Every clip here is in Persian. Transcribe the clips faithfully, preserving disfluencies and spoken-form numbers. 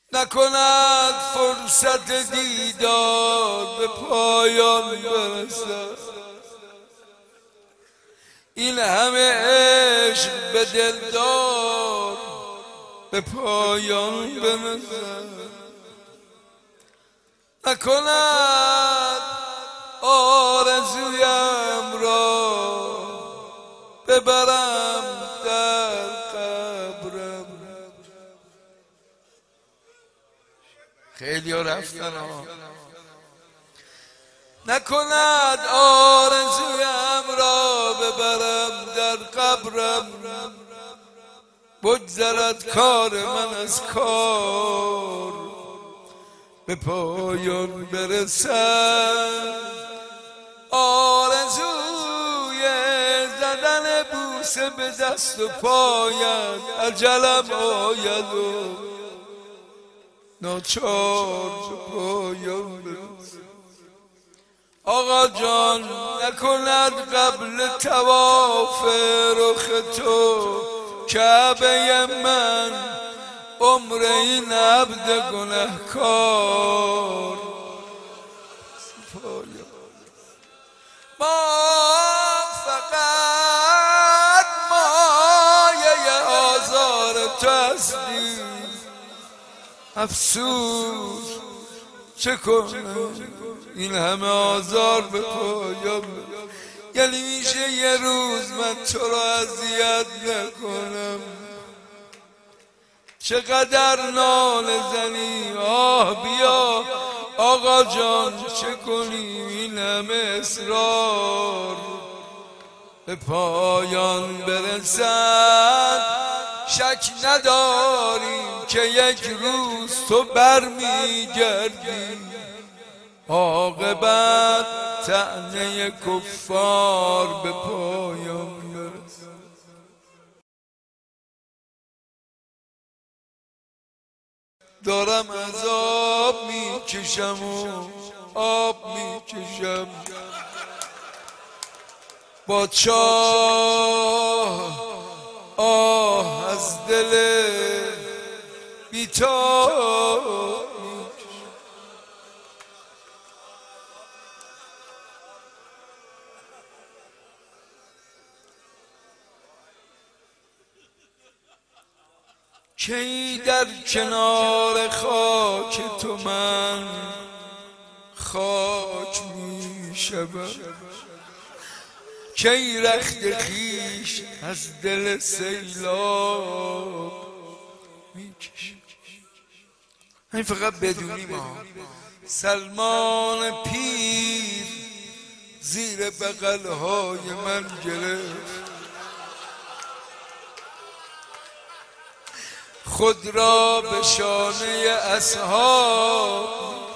نکند فرصت دیدار به پایان برسد. این همه عشق به دلدار به پایان برسد. نکند آرزویم را ببرم در قبرم. خیلی ها رفتن ها. نکند آرزویم را ببرم در قبرم. بگذرد کار من از کار به پایان برسد. آرزوی زدن بوسه به دست و پایم اجلم آید و ناچار به پایان برسد. آقا جان نکند قبل طواف رخ تو کعبه من عمر این عبد گنهکار. ما فقط مایه آزار تو هستیم. افسوس چه کنم این همه آزار به پایم. یعنی میشه یه روز من تو را اذیت نکنم؟ چقدر ناله زنی آه بیا آقا جان چه کنیم این همه اصرار به پایان برسد. شک نداریم که یک روز تو برمیگردی. عاقبت طعنه کفار به پایان برسد. دارم عذاب میکشم و آب میکشم با چاه آه از دل بی‌تاب میکشم. کی در کنار خاک تو من خاک میشوم. کی رخت خویش از دل سیلاب میکشم. همین فقط بدونیم ها سلمان پیر زیر بغلهای من گرفت. خود را به شانه اصحاب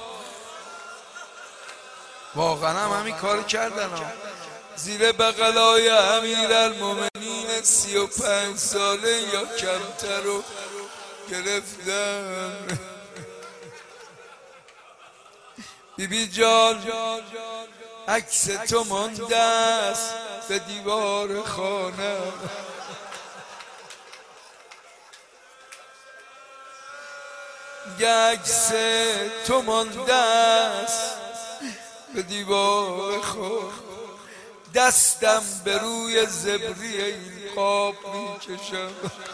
واقعا هم همین کار کردن ها. زیر بغلای امیرالمومنین سی و پنج ساله یا کمتر رو گرفتن. بیبی جان عکس تو مانده است به دیوار خانه. عکس تو مانده است به دیوار خانه. دستم به روی زبری این قاب میکشم.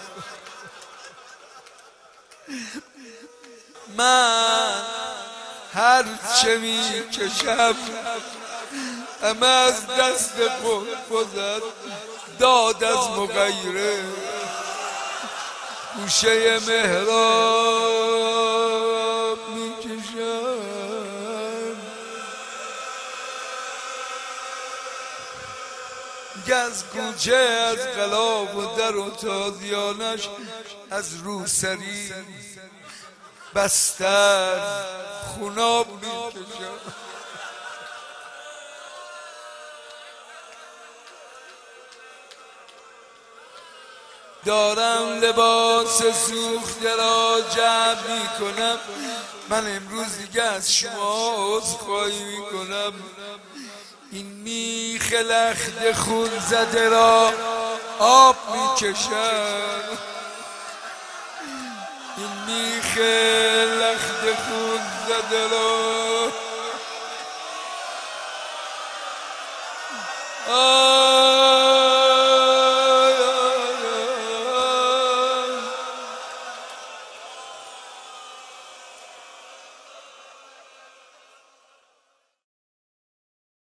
من هر چه میکشم همه از دست خود گذر. داد از مغیره گوشه محراب میکشم. از کوچه از قلاب و در و تازیانش از روسری بستر خوناب میکشم. دارم لباس سوخته را جمع میکنم. من امروز دیگه از شما عذرخواهی میکنم. این میخ لخت خون زده را آب میکشم. این میخ ریخت خون زده رو